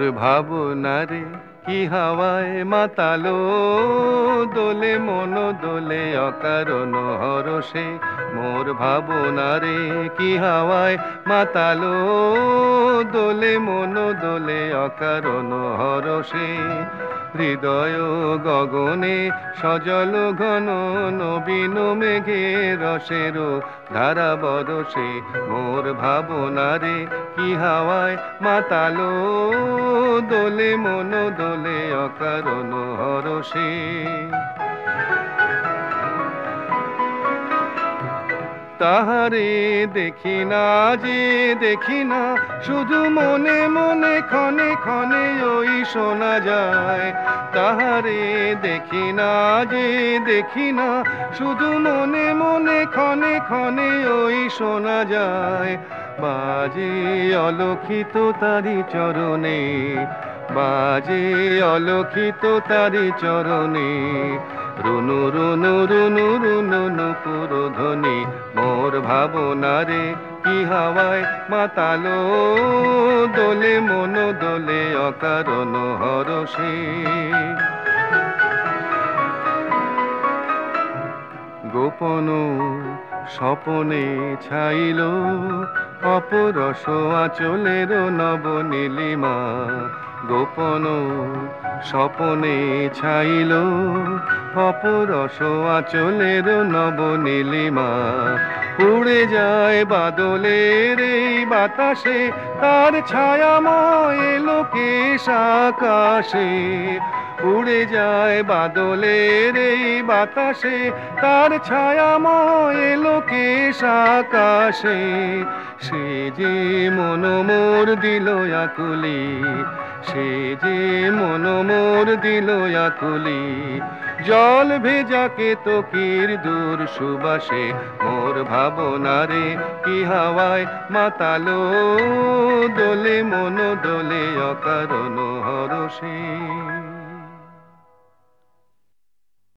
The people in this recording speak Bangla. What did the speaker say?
মোর ভাবনারে কি হাওয়ায় মাতালো, দোলে মন দোলে অকারণ হরষে। মোর ভাবনারে কি হাওয়ায় মাতালো, দোলে মন দোলে অকারণ হরষে। হৃদয় গগনে সজল ঘন নবীন মেঘে রসের ধারা বরসে। মোর ভাবনারে কি হাওয়ায় মাতালো, দোলে মন দোলে অকারণ হরষে। তাহারে দেখি না যে দেখি না, শুধু মনে মনে ক্ষণে ক্ষণে ওই শোনা যায়। তাহারে দেখি না যে দেখি না, শুধু মনে মনে ক্ষণে ক্ষণে ওই শোনা যায়। বাজে অলক্ষিত তারি চরণে, বাজে অলক্ষিত তারি চরণে। রুনু রুনু রুনু রুনু নুপুর ধ্বনি। মোর ভাবনারে কি হাওয়ায় মাতালো, দোলে মন দোলে অকারণ হরষে। গোপন স্বপনে ছাইল অপরস আঁচলের নব নীলিমা। গোপন স্বপনে ছাইল অপরস আঁচলের নব নীলিমা। উড়ে যায় বাদলের এই বাতাসে, তার ছায়াময় লোকেশ আকাশে। উড়ে যায় বাদলের এই বাতাসে, তার ছায়াময় লোকেশ আকাশে। সে যে মন মোর দিল আকুলি, সে যে মন মোর দিল আকুলি। জল ভেজা কেতকীর দূর সুবাসে। মোর ভাবনারে কি হাওয়ায় মাতালো, দোলে মন দোলে অকারণ হরষে।